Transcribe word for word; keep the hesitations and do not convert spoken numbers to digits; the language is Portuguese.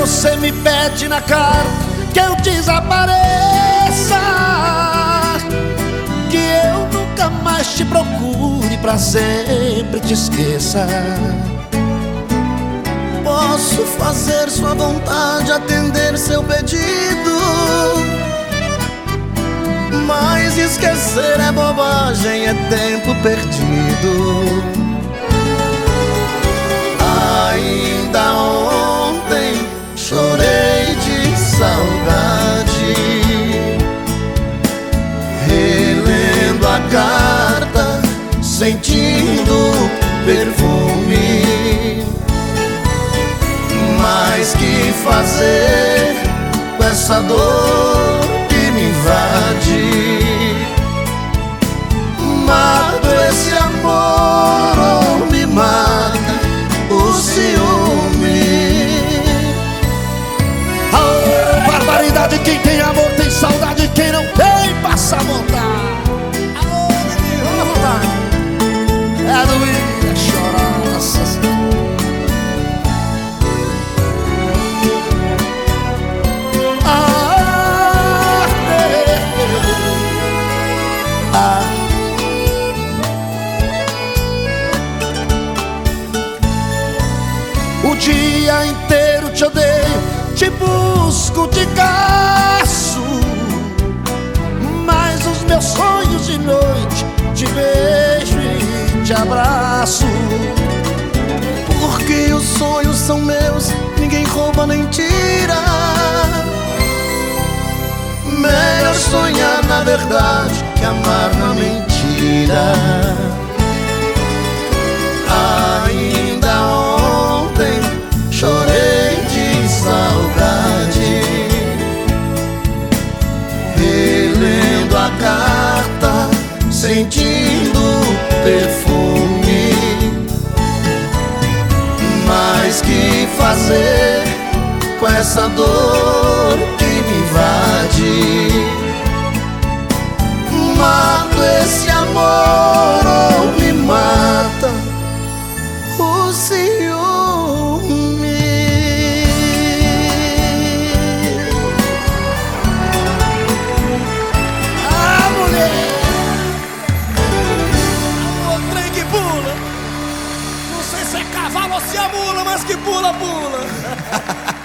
você me pede na cara que eu desapareça, que eu nunca mais te procure, pra sempre te esqueça. Posso fazer sua vontade, atender seu pedido, mas esquecer é bobagem, é tempo perdido. Ainda ontem chorei de saudade, relendo a carta, sentindo perfume. Mas que fazer com essa dor que me invade? Mato esse amor ou me mata o ciúme? Oh, barbaridade, quem tem amor tem saudade, quem não tem passa a vontade. Alô, menino, vamos vontade. É doído, é chorar, nossa senhora. O dia inteiro te odeio, te busco, te caço, mas os meus sonhos de noite te beijo e te abraço. Porque os sonhos são meus, ninguém rouba nem tira. Melhor sonhar na verdade que amar na mentira. Ainda ontem chorei de saudade, relendo a carta, sentindo perfume. Mas que fazer com essa dor que me invade? Mato esse amor ou me mata o ciúme? Ah, mulher! O trem que pula. Não sei se é cavalo ou se é mula, mas que pula, pula.